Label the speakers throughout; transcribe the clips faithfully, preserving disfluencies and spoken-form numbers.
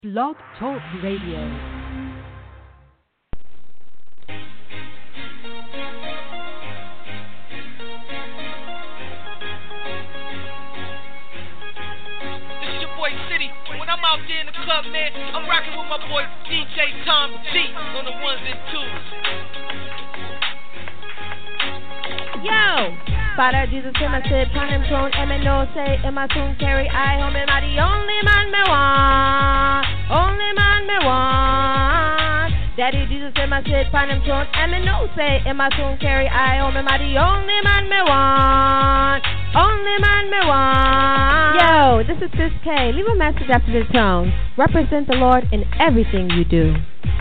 Speaker 1: Blog Talk Radio.
Speaker 2: I'm out there in the club, man. I'm rocking with my boy D J Tom G on the ones and twos.
Speaker 3: Yo! Father Jesus in my sit, pan him throne, and me no say, in my soon carry I home, am I the only man me want? Only man me want. Daddy Jesus in my sit, pan him throne, and me no say, in my soon carry I home, am I the only man me want? Only man me want. Yo, this is Sis K. Leave a message after the tone. Represent the Lord in everything you do.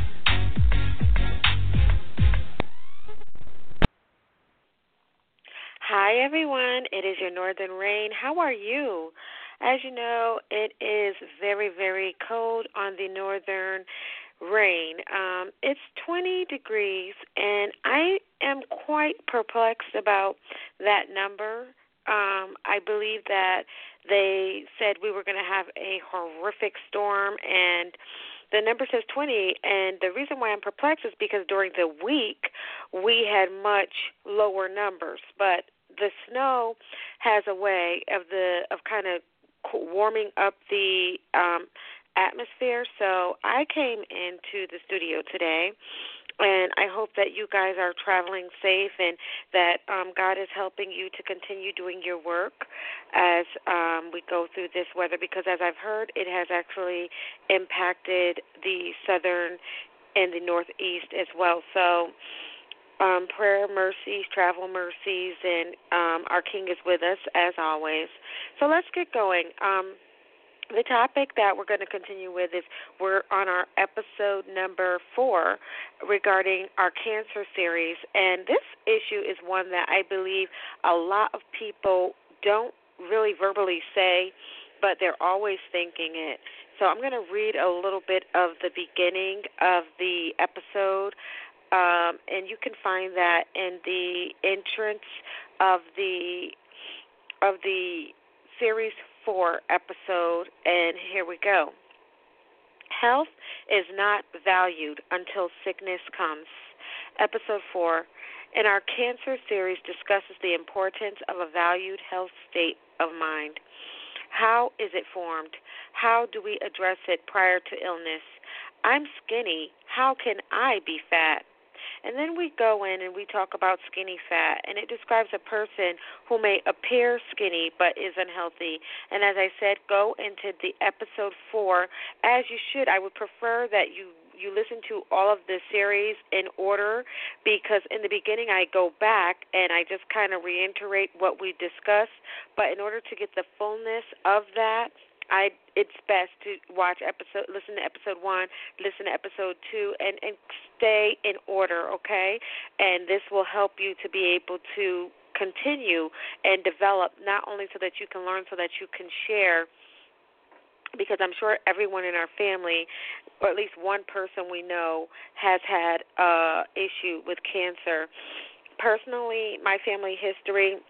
Speaker 4: Hi, everyone. It is your Northern Rain. How are you? As you know, it is very, very cold on the Northern Rain. Um, it's twenty degrees, and I am quite perplexed about that number. Um, I believe that they said we were going to have a horrific storm, and the number says twenty, and the reason why I'm perplexed is because during the week we had much lower numbers, but the snow has a way of the of kind of warming up the um, atmosphere. So I came into the studio today, and I hope that you guys are traveling safe and that um, God is helping you to continue doing your work as um, we go through this weather, because as I've heard, it has actually impacted the southern and the northeast as well. So um, prayer mercies, travel mercies, and um, our King is with us as always. So let's get going. Um, The topic that we're going to continue with is we're on our episode number four regarding our cancer series, and this issue is one that I believe a lot of people don't really verbally say, but they're always thinking it. So I'm going to read a little bit of the beginning of the episode, um, and you can find that in the entrance of the of the series four episode, and here we go. Health is not valued until sickness comes. Episode four, in our cancer series, discusses the importance of a valued health state of mind. How is it formed? How do we address it prior to illness? I'm skinny. How can I be fat? And then we go in and we talk about skinny fat, and it describes a person who may appear skinny but is unhealthy. And as I said, go into the episode four, as you should. I would prefer that you, you listen to all of the series in order, because in the beginning I go back and I just kind of reiterate what we discussed. But in order to get the fullness of that, I it's best to watch episode, listen to episode one, listen to episode two, and, and stay in order, okay? And this will help you to be able to continue and develop, not only so that you can learn, so that you can share, because I'm sure everyone in our family, or at least one person we know, has had an issue with cancer. Personally, my family history,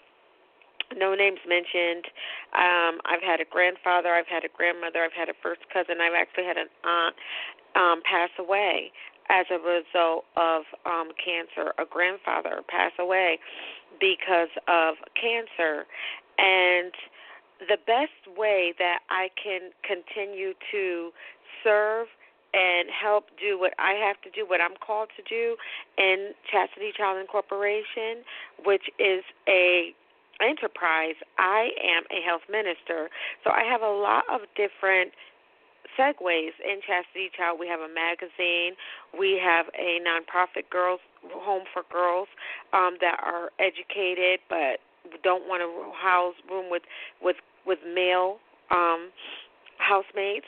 Speaker 4: no names mentioned. Um, I've had a grandfather, I've had a grandmother, I've had a first cousin, I've actually had an aunt um, pass away as a result of um, cancer. A grandfather pass away because of cancer. And the best way that I can continue to serve and help do what I have to do, what I'm called to do in Chastity Child Incorporation, which is a enterprise. I am a health minister, so I have a lot of different segues in Chastity Child. We have a magazine, we have a nonprofit girls home for girls um, that are educated but don't want to house room with with with male um, housemates.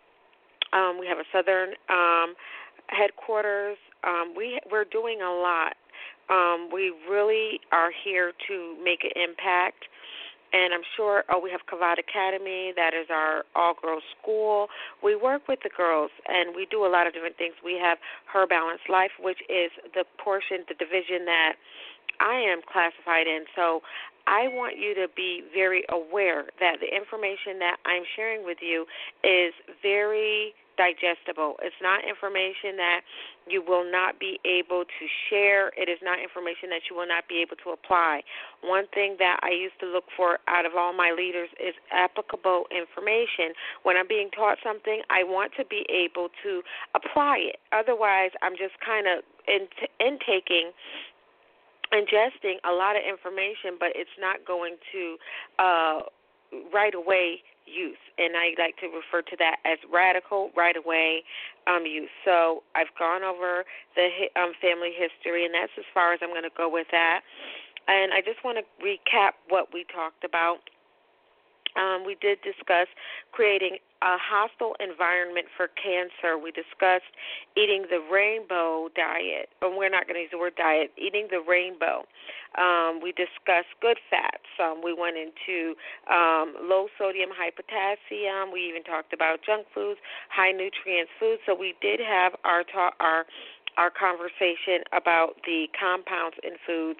Speaker 4: Um, we have a Southern um, headquarters. Um, we we're doing a lot. Um, we really are here to make an impact, and I'm sure, oh, we have Kavad Academy, that is our all-girls school. We work with the girls, and we do a lot of different things. We have Her Balanced Life, which is the portion, the division that I am classified in. So I want you to be very aware that the information that I'm sharing with you is very digestible. It's not information that you will not be able to share. It is not information that you will not be able to apply. One thing that I used to look for out of all my leaders is applicable information. When I'm being taught something, I want to be able to apply it. Otherwise, I'm just kind of in- intaking, ingesting a lot of information, but it's not going to uh, right away use, and I like to refer to that as radical right-away um, use. So I've gone over the um, family history, and that's as far as I'm going to go with that. And I just want to recap what we talked about. Um, we did discuss creating a hostile environment for cancer. We discussed eating the rainbow diet, and we're not going to use the word diet, eating the rainbow. Um, we discussed good fats. Um, we went into um, low sodium, high potassium. We even talked about junk foods, high nutrients foods. So we did have our ta- our our conversation about the compounds in foods.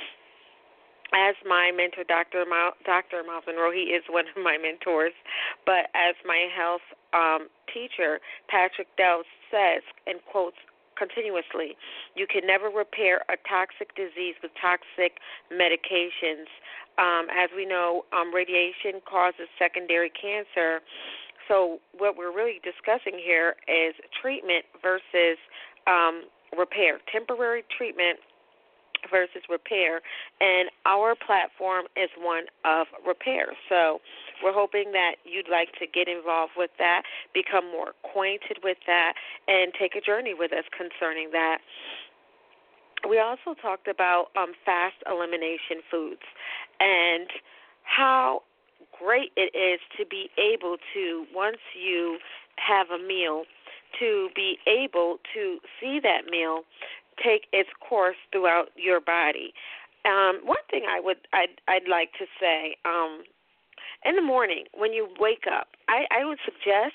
Speaker 4: As my mentor, Doctor Mal- Doctor Miles Monroe, he is one of my mentors, but as my health um, teacher, Patrick Dells says, and quotes continuously, you can never repair a toxic disease with toxic medications. Um, as we know, um, radiation causes secondary cancer. So what we're really discussing here is treatment versus um, repair, temporary treatment versus repair, and our platform is one of repair. So we're hoping that you'd like to get involved with that, become more acquainted with that, and take a journey with us concerning that. We also talked about um, fast elimination foods and how great it is to be able to, once you have a meal, to be able to see that meal take its course throughout your body. Um, one thing I would I'd, I'd like to say, um, in the morning when you wake up, I, I would suggest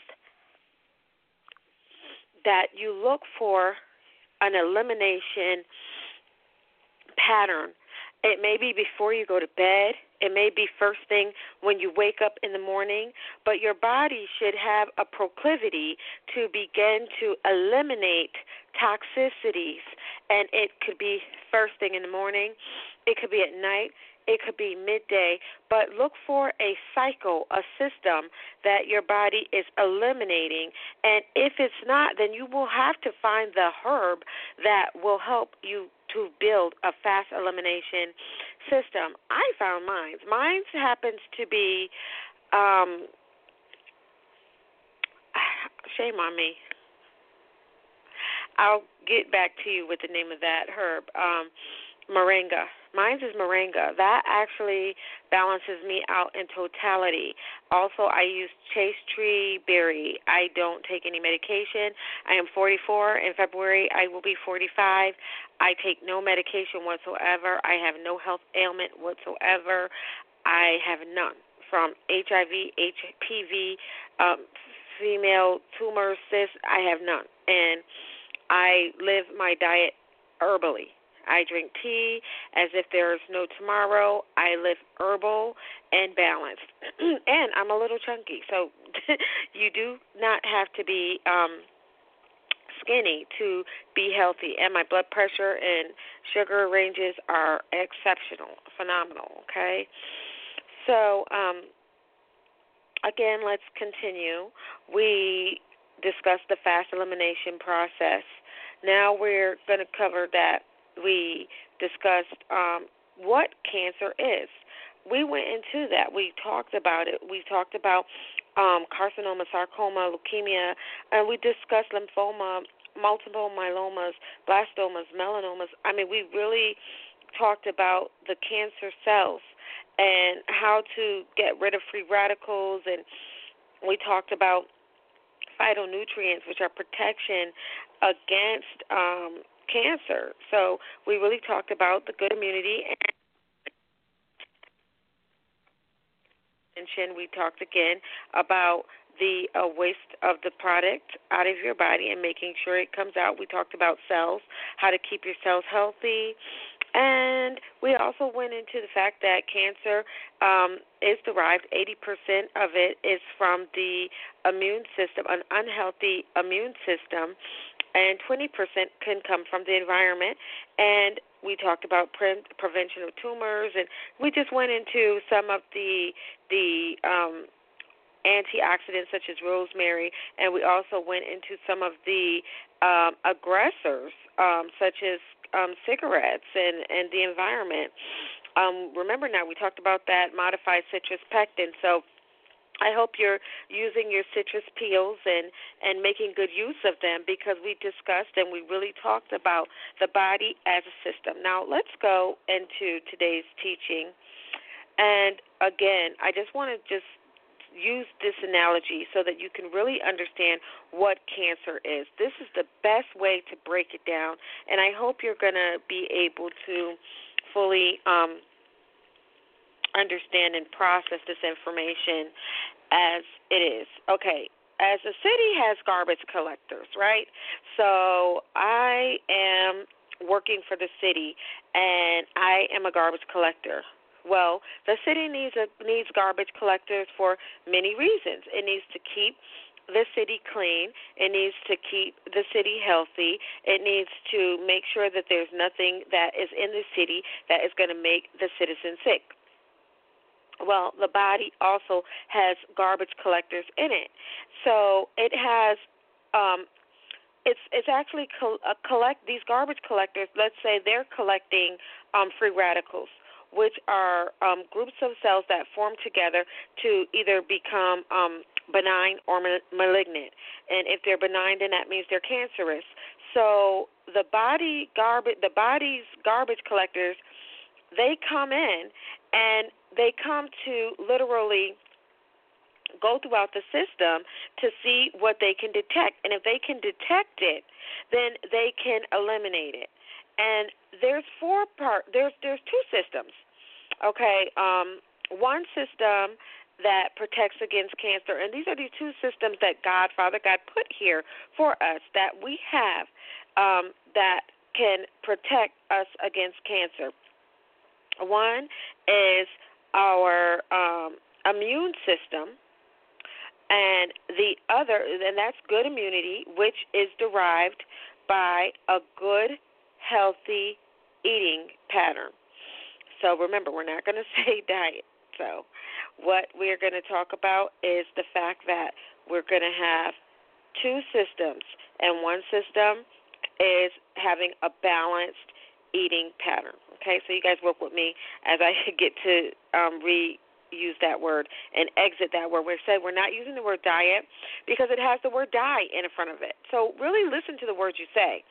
Speaker 4: that you look for an elimination pattern. It may be before you go to bed. It may be first thing when you wake up in the morning, but your body should have a proclivity to begin to eliminate toxicities, and it could be first thing in the morning. It could be at night. It could be midday, but look for a cycle, a system that your body is eliminating, and if it's not, then you will have to find the herb that will help you to build a fast elimination system. I found mine. Mine happens to be, um, shame on me. I'll get back to you with the name of that herb. Um, moringa. Mine is moringa. That actually balances me out in totality. Also, I use chase tree berry. I don't take any medication. I am forty-four. In February, I will be forty-five. I take no medication whatsoever. I have no health ailment whatsoever. I have none, from H I V, H P V, um, female tumor, cysts. I have none. And I live my diet herbally. I drink tea as if there is no tomorrow. I live herbal and balanced. And I'm a little chunky, so you do not have to be um, skinny to be healthy. And my blood pressure and sugar ranges are exceptional, phenomenal, okay? So, um, again, let's continue. We discussed the fast elimination process. Now we're going to cover that. We discussed um, what cancer is. We went into that. We talked about it. We talked about um, carcinoma, sarcoma, leukemia, and we discussed lymphoma, multiple myelomas, blastomas, melanomas. I mean, we really talked about the cancer cells and how to get rid of free radicals, and we talked about phytonutrients, which are protection against um, cancer. So we really talked about the good immunity, and we talked again about the uh, waste of the product out of your body and making sure it comes out. We talked about cells, how to keep your cells healthy. And we also went into the fact that cancer um, is derived, eighty percent of it is from the immune system, an unhealthy immune system, and twenty percent can come from the environment. And we talked about pre- prevention of tumors, and we just went into some of the the um, antioxidants such as rosemary, and we also went into some of the um, aggressors um, such as um, cigarettes and, and the environment. Um, remember now, we talked about that modified citrus pectin. So I hope you're using your citrus peels and, and making good use of them, because we discussed and we really talked about the body as a system. Now let's go into today's teaching. And again, I just want to just use this analogy so that you can really understand what cancer is. This is the best way to break it down, and I hope you're going to be able to fully um, understand and process this information as it is. Okay, as a city has garbage collectors, right? So I am working for the city, and I am a garbage collector. Well, the city needs a, needs garbage collectors for many reasons. It needs to keep the city clean. It needs to keep the city healthy. It needs to make sure that there's nothing that is in the city that is going to make the citizens sick. Well, the body also has garbage collectors in it. So it has um, it's it's actually co- uh, collect these garbage collectors. Let's say they're collecting um, free radicals, which are um, groups of cells that form together to either become um, benign or ma- malignant. And if they're benign, then that means they're cancerous. So the body garbage, the body's garbage collectors, they come in and they come to literally go throughout the system to see what they can detect. And if they can detect it, then they can eliminate it. And there's four part. There's there's two systems. Okay, um, one system that protects against cancer, and these are the two systems that God, Father God, put here for us that we have um, that can protect us against cancer. One is our um, immune system, and the other, and that's good immunity, which is derived by a good, healthy eating pattern. So remember, we're not going to say diet. So what we're going to talk about is the fact that we're going to have two systems, and one system is having a balanced eating pattern. Okay, so you guys work with me as I get to um, reuse that word and exit that word. We said we're not using the word diet because it has the word die in front of it. So really listen to the words you say.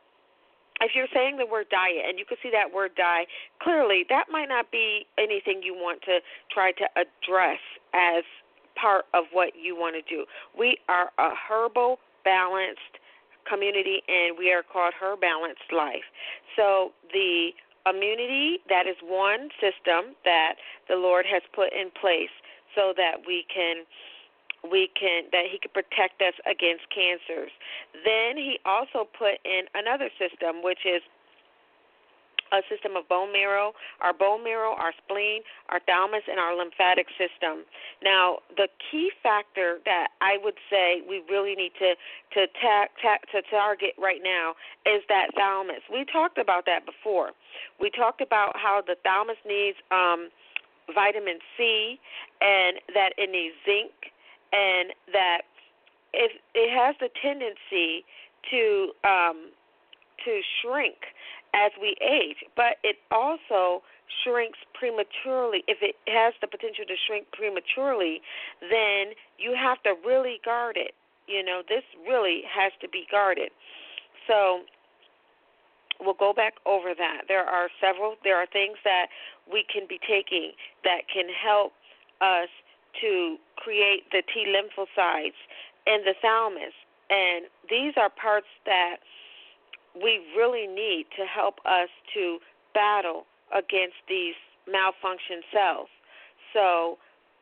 Speaker 4: If you're saying the word diet and you can see that word die clearly, that might not be anything you want to try to address as part of what you want to do. We are a herbal balanced community, and we are called Her Balanced Life. So the immunity, that is one system that the Lord has put in place so that we can we can that he can protect us against cancers. Then he also put in another system, which is a system of bone marrow, our bone marrow, our spleen, our thalamus, and our lymphatic system. Now, the key factor that I would say we really need to to, ta- ta- to target right now is that thalamus. We talked about that before. We talked about how the thalamus needs um, vitamin C, and that it needs zinc, and that if it has the tendency to um, to shrink as we age, but it also shrinks prematurely. If it has the potential to shrink prematurely, then you have to really guard it. You know, this really has to be guarded. So we'll go back over that. There are several, there are things that we can be taking that can help us to create the T lymphocytes in the thalamus. And these are parts that we really need to help us to battle against these malfunction cells. So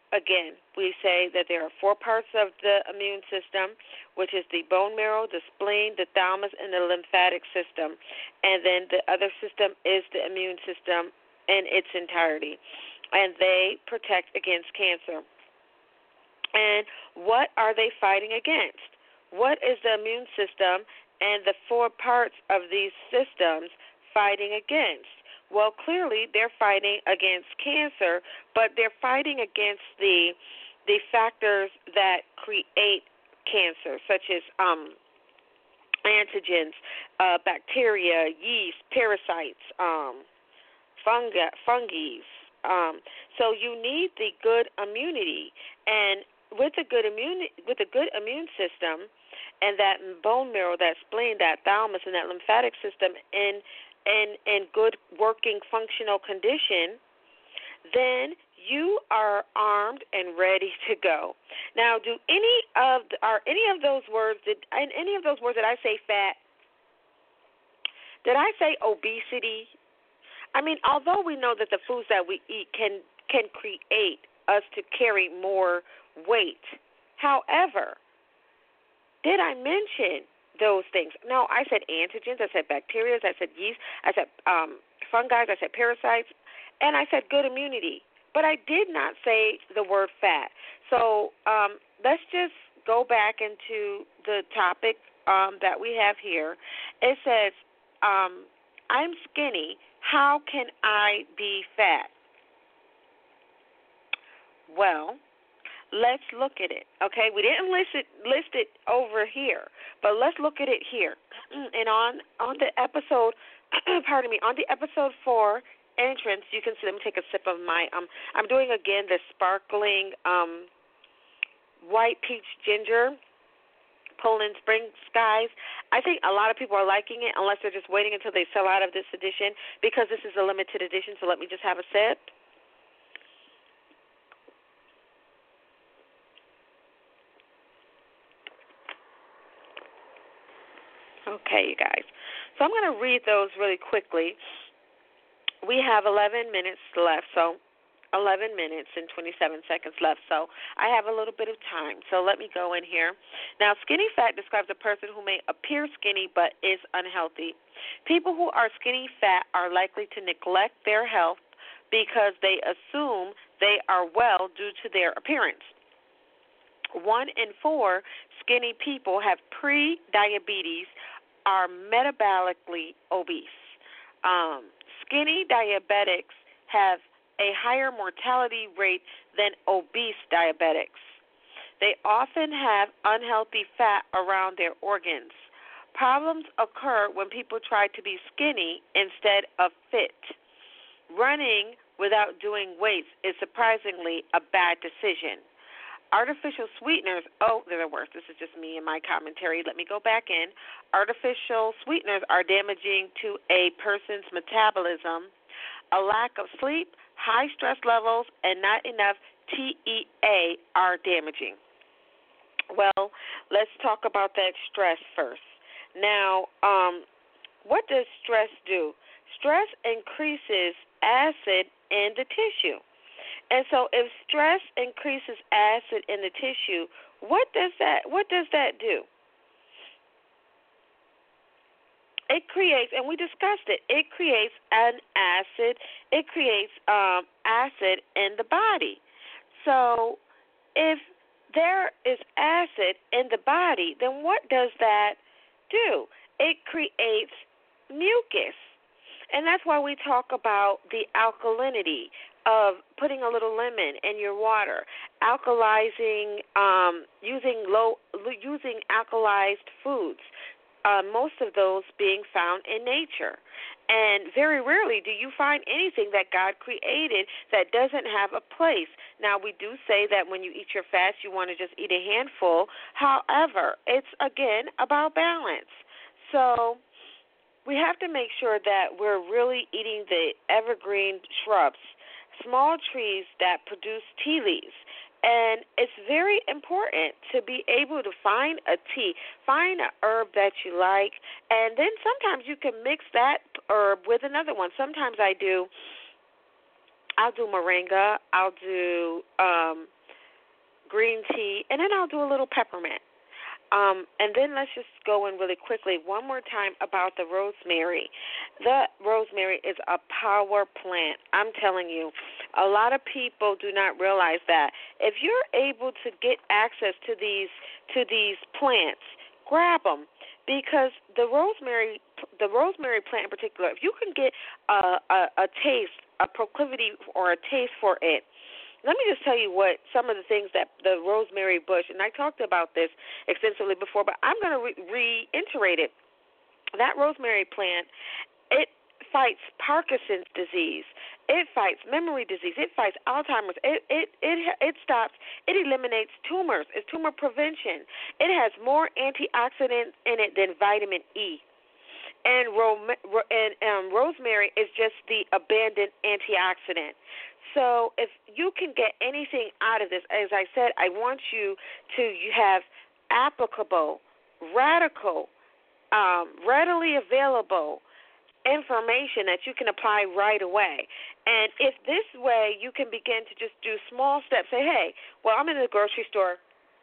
Speaker 4: again, we say that there are four parts of the immune system, which is the bone marrow, the spleen, the thalamus, and the lymphatic system. And then the other system is the immune system in its entirety. And they protect against cancer. And what are they fighting against? What is the immune system and the four parts of these systems fighting against? Well, clearly they're fighting against cancer, but they're fighting against the the factors that create cancer, such as um, antigens, uh, bacteria, yeast, parasites, um, fungi, fungi. Um, so you need the good immunity, and with a good immune with a good immune system, and that bone marrow, that spleen, that thalamus, and that lymphatic system in in in good working functional condition, then you are armed and ready to go. Now, do any of the, are any of those words did in any of those words did I say fat? Did I say obesity? I mean, although we know that the foods that we eat can can create us to carry more weight, however, did I mention those things? No, I said antigens, I said bacteria, I said yeast, I said um, fungi, I said parasites, and I said good immunity. But I did not say the word fat. So um, let's just go back into the topic um, that we have here. It says, um, I'm skinny. How can I be fat? Well, let's look at it, okay? We didn't list it list it over here, but let's look at it here. And on on the episode, pardon me, on the episode four entrance, you can see. Let me take a sip of my um. I'm doing again the sparkling um white peach ginger, Poland Spring Skies. I think a lot of people are liking it, unless they're just waiting until they sell out of this edition, because this is a limited edition. So let me just have a sip. Okay, you guys. So I'm going to read those really quickly. We have eleven minutes left, so eleven minutes and twenty-seven seconds left, so I have a little bit of time. So let me go in here. Now, skinny fat describes a person who may appear skinny but is unhealthy. People who are skinny fat are likely to neglect their health because they assume they are well due to their appearance. One in four skinny people have pre-diabetes, are metabolically obese. Um, skinny diabetics have a higher mortality rate than obese diabetics. They often have unhealthy fat around their organs. Problems occur when people try to be skinny instead of fit. Running without doing weights is surprisingly a bad decision. Artificial sweeteners, oh, they're the worst. This is just me and my commentary. Let me go back in. Artificial sweeteners are damaging to a person's metabolism. A lack of sleep, high stress levels, and not enough T E A are damaging. Well, let's talk about that stress first. Now, um, what does stress do? Stress increases acid in the tissue. And so if stress increases acid in the tissue, what does that what does that do? It creates, and we discussed it, it creates an acid, it creates um, acid in the body. So if there is acid in the body, then what does that do? It creates mucus. And that's why we talk about the alkalinity of putting a little lemon in your water, alkalizing, um, using low, using alkalized foods. Uh, most of those being found in nature. And very rarely do you find anything that God created that doesn't have a place. Now, we do say that when you eat your fast, you want to just eat a handful. However, it's, again, about balance. So we have to make sure that we're really eating the evergreen shrubs, small trees that produce tea leaves. And it's very important to be able to find a tea, find an herb that you like, and then sometimes you can mix that herb with another one. Sometimes I do, I'll do moringa, I'll do um, green tea, and then I'll do a little peppermint. Um, and then let's just go in really quickly one more time about the rosemary. The rosemary is a power plant. I'm telling you, a lot of people do not realize that. If you're able to get access to these to these plants, grab them, because the rosemary the rosemary plant in particular, if you can get a, a, a taste, a proclivity or a taste for it. Let me just tell you what some of the things that the rosemary bush, and I talked about this extensively before, but I'm going to re- reiterate it. That rosemary plant, it fights Parkinson's disease. It fights memory disease. It fights Alzheimer's. It it it it stops. It eliminates tumors. It's tumor prevention. It has more antioxidants in it than vitamin E. And, ro- and um, rosemary is just the abandoned antioxidant. So if you can get anything out of this, as I said, I want you to you have applicable, radical, um, readily available information that you can apply right away. And if this way you can begin to just do small steps, say, hey, well, I'm in the grocery store.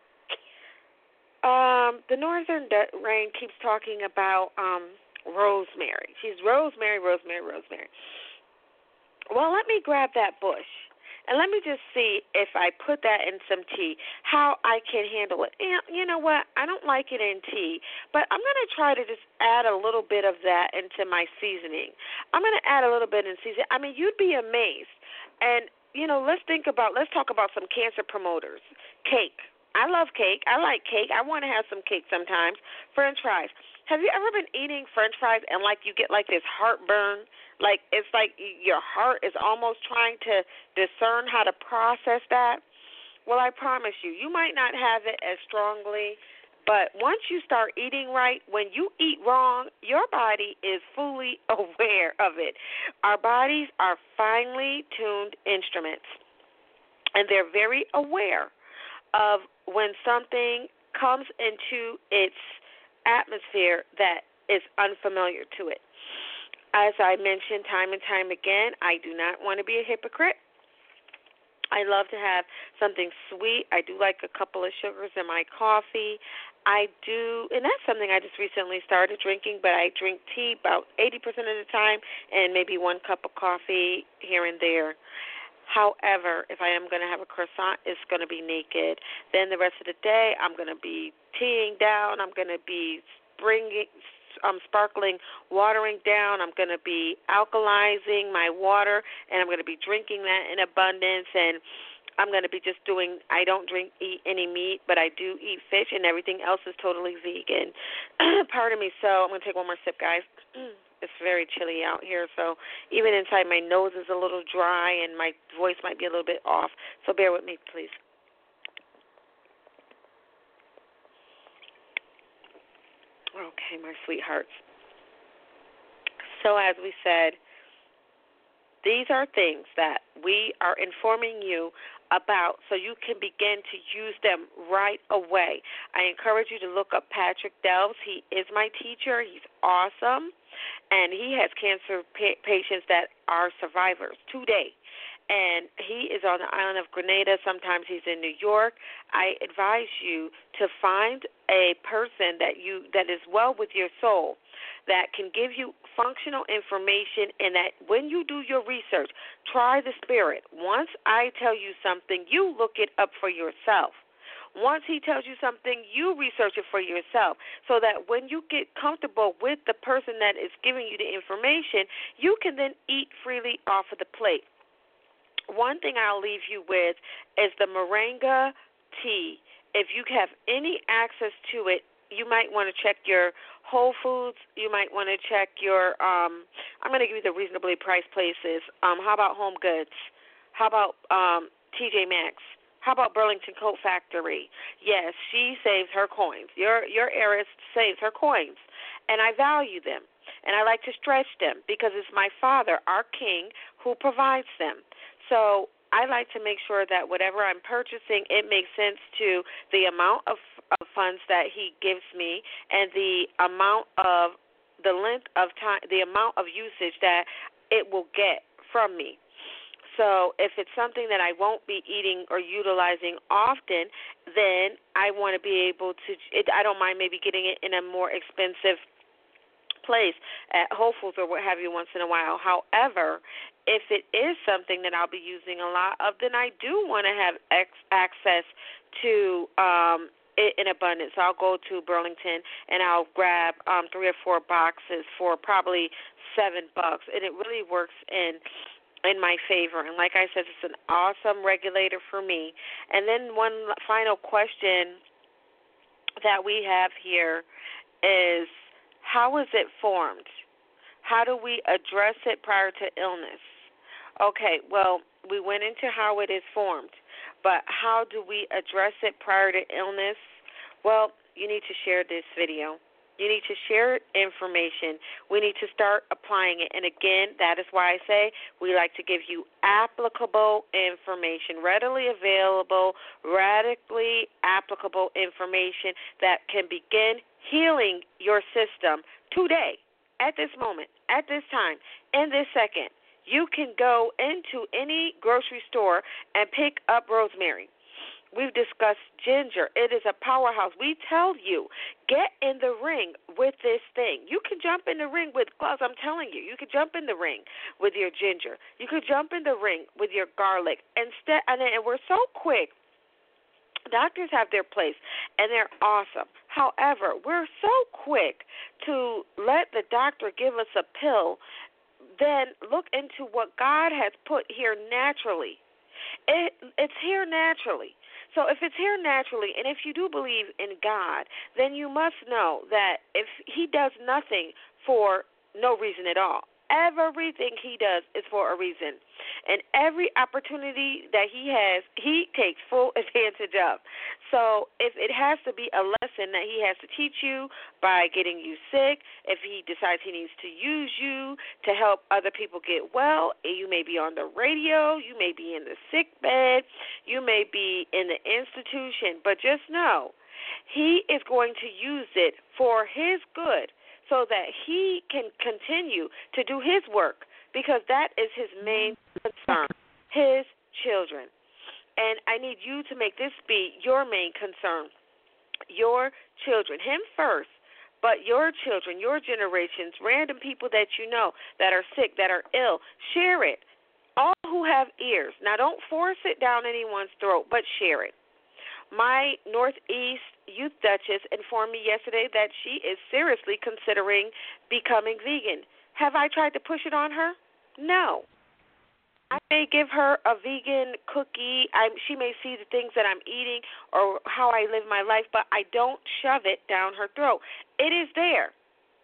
Speaker 4: Um, the Northern Rain keeps talking about um, rosemary. She's rosemary, rosemary, rosemary. Well, let me grab that bush, and let me just see if I put that in some tea, how I can handle it. And you know what? I don't like it in tea, but I'm going to try to just add a little bit of that into my seasoning. I'm going to add a little bit in seasoning. I mean, you'd be amazed. And, you know, let's think about, let's talk about some cancer promoters. Cake. I love cake. I like cake. I want to have some cake sometimes. French fries. Have you ever been eating French fries and, like, you get, like, this heartburn? Like, it's like your heart is almost trying to discern how to process that. Well, I promise you, you might not have it as strongly, but once you start eating right, when you eat wrong, your body is fully aware of it. Our bodies are finely tuned instruments, and they're very aware of when something comes into its atmosphere that is unfamiliar to it. As I mentioned time and time again, I do not want to be a hypocrite. I love to have something sweet. I do like a couple of sugars in my coffee. I do, and that's something I just recently started drinking, but I drink tea about eighty percent of the time and maybe one cup of coffee here and there. However, if I am going to have a croissant, it's going to be naked. Then the rest of the day, I'm going to be teeing down. I'm going to be bringing um, sparkling watering down. I'm going to be alkalizing my water, and I'm going to be drinking that in abundance. And I'm going to be just doing, I don't drink, eat any meat, but I do eat fish, and everything else is totally vegan. Pardon me. So I'm going to take one more sip, guys. It's very chilly out here, so even inside my nose is a little dry, and my voice might be a little bit off. So bear with me, please. Okay, my sweethearts. So as we said, these are things that we are informing you about so you can begin to use them right away. I encourage you to look up Patrick Delves. He is my teacher. He's awesome, and he has cancer pa- patients that are survivors today. And he is on the island of Grenada. Sometimes he's in New York. I advise you to find a person that you that is well with your soul, that can give you functional information, and that when you do your research, try the spirit. Once I tell you something, you look it up for yourself. Once he tells you something, you research it for yourself, so that when you get comfortable with the person that is giving you the information, you can then eat freely off of the plate. One thing I'll leave you with is the moringa tea. If you have any access to it, you might want to check your Whole Foods. You might want to check your, um, I'm going to give you the reasonably priced places. Um, how about Home Goods? How about um, T J Maxx? How about Burlington Coat Factory? Yes, she saves her coins. Your your heiress saves her coins, and I value them, and I like to stretch them because it's my Father, our King, who provides them. So I like to make sure that whatever I'm purchasing, it makes sense to the amount of, of funds that he gives me and the amount of the length of time, the amount of usage that it will get from me. So if it's something that I won't be eating or utilizing often, then I want to be able to, it, I don't mind maybe getting it in a more expensive place at Whole Foods or what have you once in a while. However, if it is something that I'll be using a lot of, then I do want to have ex- access to um, it in abundance. So I'll go to Burlington and I'll grab um, three or four boxes for probably seven bucks, and it really works in in my favor. And like I said, it's an awesome regulator for me. And then one final question that we have here is, how is it formed? How do we address it prior to illness? Okay, well, we went into how it is formed, but how do we address it prior to illness? Well, you need to share this video. You need to share information. We need to start applying it. And again, that is why I say we like to give you applicable information, readily available, radically applicable information that can begin healing your system today, at this moment, at this time, in this second. You can go into any grocery store and pick up rosemary. We've discussed ginger. It is a powerhouse. We tell you, get in the ring with this thing. You can jump in the ring with gloves. I'm telling you, you could jump in the ring with your ginger. You could jump in the ring with your garlic. Instead, and, and we're so quick. Doctors have their place, and they're awesome. However, we're so quick to let the doctor give us a pill, then look into what God has put here naturally. It, it's here naturally. So if it's here naturally, and if you do believe in God, then you must know that if he does nothing for no reason at all, everything he does is for a reason. And every opportunity that he has, he takes full advantage of. So if it has to be a lesson that he has to teach you by getting you sick, if he decides he needs to use you to help other people get well, you may be on the radio, you may be in the sick bed, you may be in the institution, but just know he is going to use it for his good, so that he can continue to do his work, because that is his main concern, his children. And I need you to make this be your main concern, your children, him first, but your children, your generations, random people that you know that are sick, that are ill. Share it. All who have ears. Now, don't force it down anyone's throat, but share it. My Northeast Youth Duchess informed me yesterday that she is seriously considering becoming vegan. Have I tried to push it on her? No. I may give her a vegan cookie. I, she may see the things that I'm eating or how I live my life, but I don't shove it down her throat. It is there.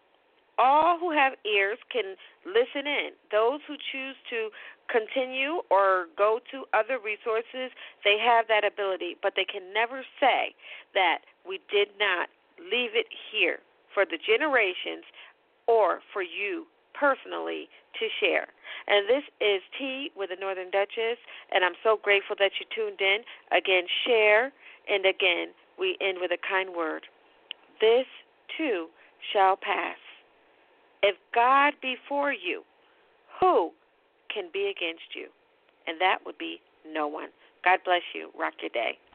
Speaker 4: All who have ears can listen in. Those who choose to continue or go to other resources, they have that ability, but they can never say that we did not leave it here for the generations or for you personally to share. And this is T with the Northern Duchess, and I'm so grateful that you tuned in. Again, share, and again, we end with a kind word. This too shall pass. If God be for you, who can be against you? And that would be no one. God bless you. Rock your day.